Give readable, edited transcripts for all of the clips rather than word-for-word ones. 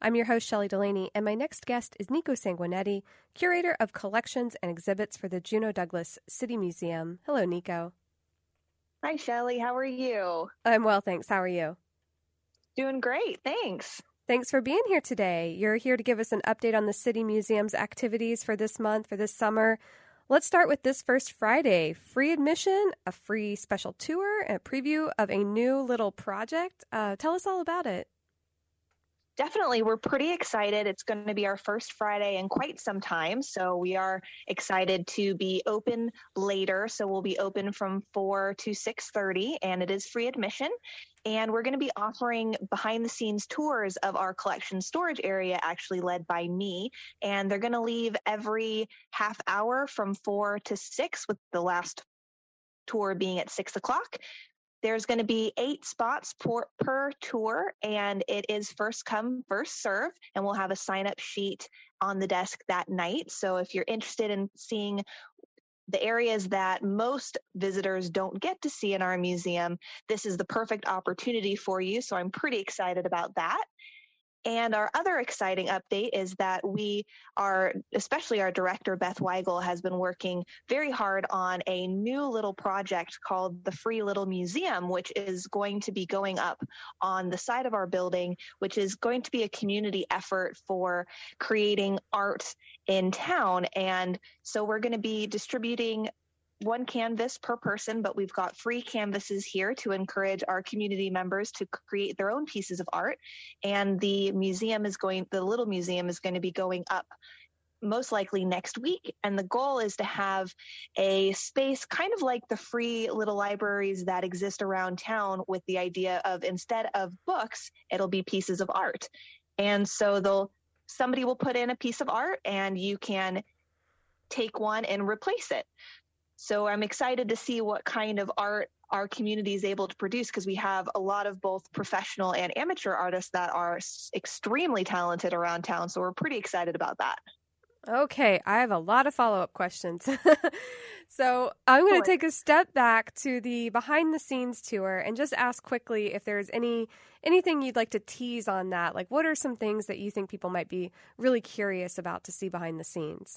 I'm your host, Shelley Delaney, and my next guest is Nico Sanguinetti, Curator of Collections and Exhibits for the Juneau Douglas City Museum. Hello, Nico. Hi, Shelley. How are you? I'm well, thanks. How are you? Doing great. Thanks. Thanks for being here today. You're here to give us an update on the City Museum's activities for this month, for this summer. Let's start with this first Friday. Free admission, a free special tour, and a preview of a new little project. Tell us all about it. Definitely. We're pretty excited. It's going to be our first Friday in quite some time. So we are excited to be open later. So we'll be open from 4 to 6:30, and it is free admission. And we're going to be offering behind the scenes tours of our collection storage area, actually led by me. And they're going to leave every half hour from 4 to 6, with the last tour being at 6 o'clock. There's going to be 8 spots per tour, and it is first come, first serve, and we'll have a sign-up sheet on the desk that night. So if you're interested in seeing the areas that most visitors don't get to see in our museum, this is the perfect opportunity for you. So I'm pretty excited about that. And our other exciting update is that especially our director, Beth Weigel, has been working very hard on a new little project called the Free Little Museum, which is going to be going up on the side of our building, which is going to be a community effort for creating art in town. And so we're going to be distributing 1 canvas per person, but we've got free canvases here to encourage our community members to create their own pieces of art. And the little museum is going to be going up most likely next week. And the goal is to have a space kind of like the free little libraries that exist around town, with the idea of, instead of books, it'll be pieces of art. And so somebody will put in a piece of art and you can take one and replace it. So I'm excited to see what kind of art our community is able to produce, because we have a lot of both professional and amateur artists that are extremely talented around town. So we're pretty excited about that. Okay, I have a lot of follow-up questions. So I'm going to take a step back to the behind-the-scenes tour and just ask quickly if there's anything you'd like to tease on that. Like, what are some things that you think people might be really curious about to see behind the scenes?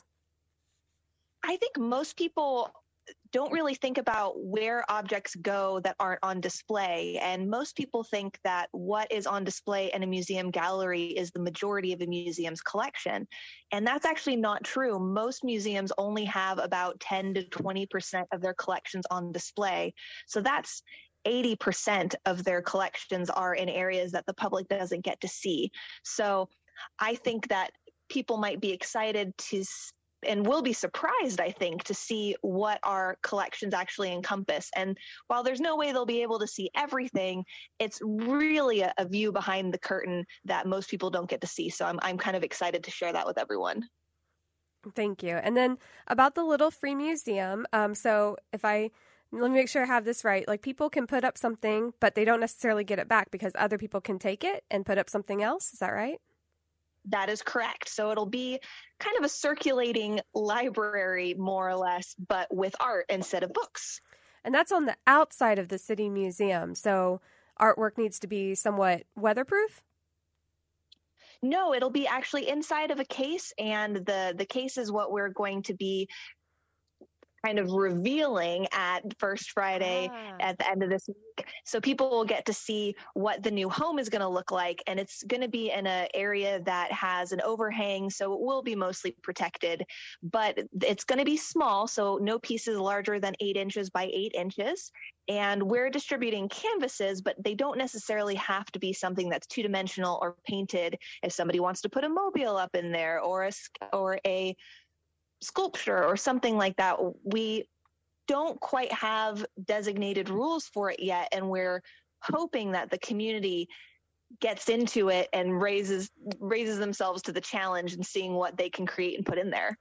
I think most people don't really think about where objects go that aren't on display. And most people think that what is on display in a museum gallery is the majority of a museum's collection. And that's actually not true. Most museums only have about 10 to 20% of their collections on display. So that's 80% of their collections are in areas that the public doesn't get to see. So I think that people might be excited and will be surprised, I think, to see what our collections actually encompass. And while there's no way they'll be able to see everything, it's really a view behind the curtain that most people don't get to see. So I'm kind of excited to share that with everyone. Thank you. And then about the little free museum. So let me make sure I have this right. Like, people can put up something, but they don't necessarily get it back because other people can take it and put up something else. Is that right? That is correct. So it'll be kind of a circulating library, more or less, but with art instead of books. And that's on the outside of the City Museum. So artwork needs to be somewhat weatherproof? No, it'll be actually inside of a case, and the case is what we're going to be kind of revealing at First Friday at the end of this week. So people will get to see what the new home is going to look like. And it's going to be in an area that has an overhang, so it will be mostly protected. But it's going to be small, so no pieces larger than 8 inches by 8 inches. And we're distributing canvases, but they don't necessarily have to be something that's 2-dimensional or painted. If somebody wants to put a mobile up in there, or a sculpture or something like that, we don't quite have designated rules for it yet, and we're hoping that the community gets into it and raises themselves to the challenge and seeing what they can create and put in there.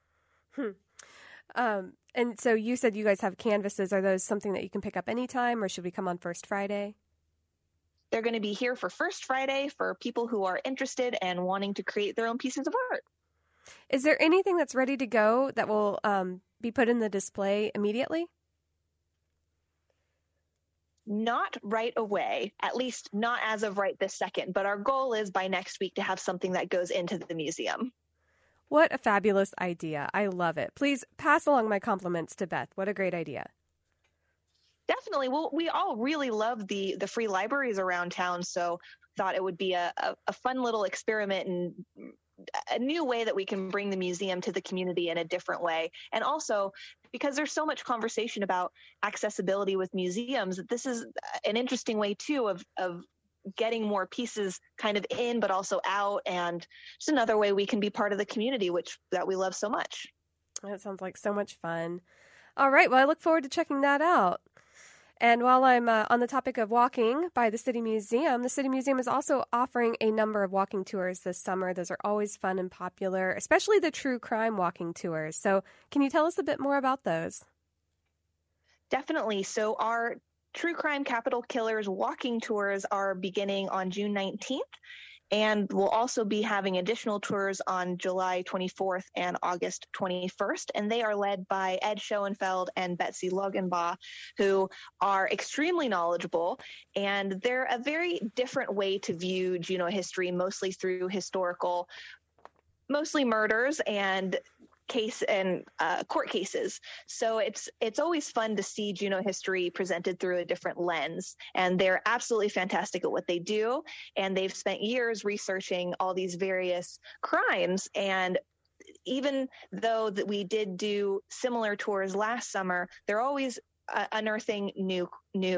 And so you said you guys have canvases. Are those something that you can pick up anytime, or should we come on First Friday? They're going to be here for First Friday for people who are interested and wanting to create their own pieces of art. Is there anything that's ready to go that will be put in the display immediately? not right away, at least not as of right this second, but our goal is by next week to have something that goes into the museum. What a fabulous idea. I love it. Please pass along my compliments to Beth. What a great idea. Definitely. Well, we all really love the free libraries around town, so thought it would be a fun little experiment and a new way that we can bring the museum to the community in a different way. And also, because there's so much conversation about accessibility with museums, this is an interesting way too of getting more pieces kind of in, but also out, and just another way we can be part of the community, that we love so much. That sounds like so much fun. All right. Well, I look forward to checking that out. And while I'm on the topic of walking by the City Museum is also offering a number of walking tours this summer. Those are always fun and popular, especially the true crime walking tours. So can you tell us a bit more about those? Definitely. So our True Crime Capital Killers walking tours are beginning on June 19th. And we'll also be having additional tours on July 24th and August 21st. And they are led by Ed Schoenfeld and Betsy Loganbaugh, who are extremely knowledgeable. And they're a very different way to view Juneau history, mostly through historical, mostly murders and court cases. So it's always fun to see Juneau history presented through a different lens. And they're absolutely fantastic at what they do. And they've spent years researching all these various crimes. And even though that we did do similar tours last summer, they're always unearthing new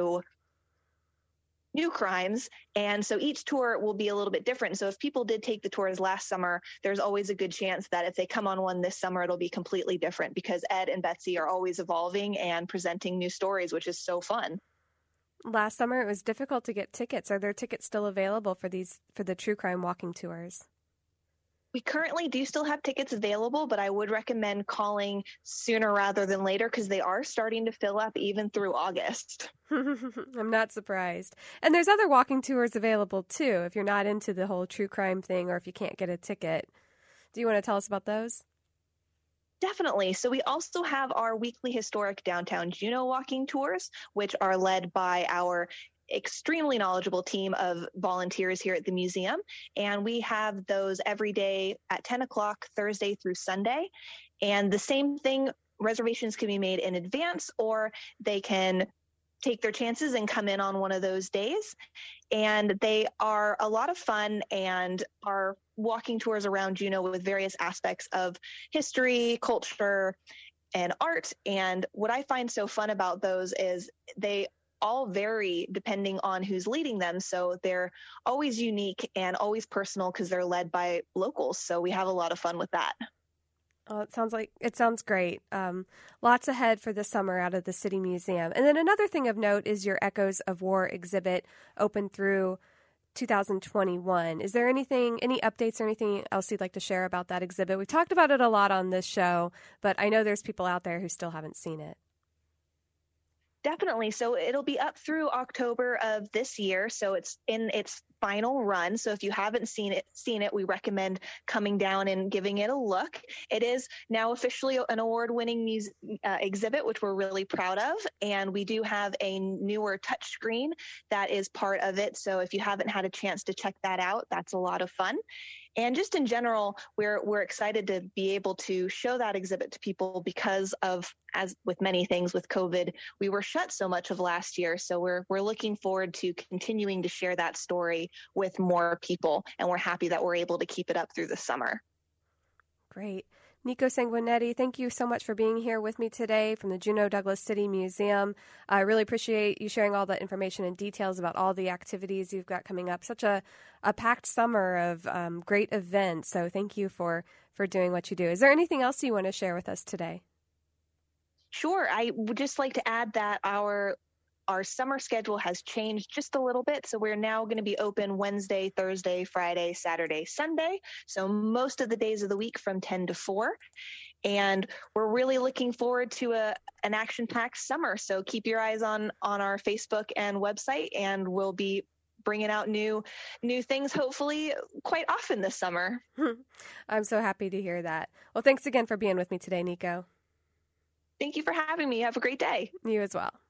crimes. And so each tour will be a little bit different. So if people did take the tours last summer, there's always a good chance that if they come on one this summer, it'll be completely different, because Ed and Betsy are always evolving and presenting new stories, which is so fun. Last summer, it was difficult to get tickets. Are there tickets still available for the true crime walking tours? We currently do still have tickets available, but I would recommend calling sooner rather than later, because they are starting to fill up even through August. I'm not surprised. And there's other walking tours available too, if you're not into the whole true crime thing or if you can't get a ticket. Do you want to tell us about those? Definitely. So we also have our weekly historic downtown Juneau walking tours, which are led by our extremely knowledgeable team of volunteers here at the museum. And we have those every day at 10 o'clock, Thursday through Sunday. And the same thing, reservations can be made in advance, or they can take their chances and come in on one of those days. And they are a lot of fun and are walking tours around Juneau with various aspects of history, culture, and art. And what I find so fun about those is they all vary depending on who's leading them. So they're always unique and always personal because they're led by locals. So we have a lot of fun with that. Oh, it sounds great. Lots ahead for the summer out of the City Museum. And then another thing of note is your Echoes of War exhibit, open through 2021. Is there any updates or anything else you'd like to share about that exhibit? We've talked about it a lot on this show, but I know there's people out there who still haven't seen it. Definitely. So it'll be up through October of this year. So it's in its final run. So if you haven't seen it, we recommend coming down and giving it a look. It is now officially an award-winning exhibit, which we're really proud of. And we do have a newer touchscreen that is part of it. So if you haven't had a chance to check that out, that's a lot of fun. And just in general, we're excited to be able to show that exhibit to people because of, as with many things with COVID, we were shut so much of last year. So we're looking forward to continuing to share that story with more people. And we're happy that we're able to keep it up through the summer. Great. Nico Sanguinetti, thank you so much for being here with me today from the Juneau Douglas City Museum. I really appreciate you sharing all the information and details about all the activities you've got coming up. Such a packed summer of great events. So thank you for doing what you do. Is there anything else you want to share with us today? Sure. I would just like to add that our summer schedule has changed just a little bit. So we're now going to be open Wednesday, Thursday, Friday, Saturday, Sunday. So most of the days of the week from 10 to 4. And we're really looking forward to an action-packed summer. So keep your eyes on our Facebook and website, and we'll be bringing out new things, hopefully quite often this summer. I'm so happy to hear that. Well, thanks again for being with me today, Nico. Thank you for having me. Have a great day. You as well.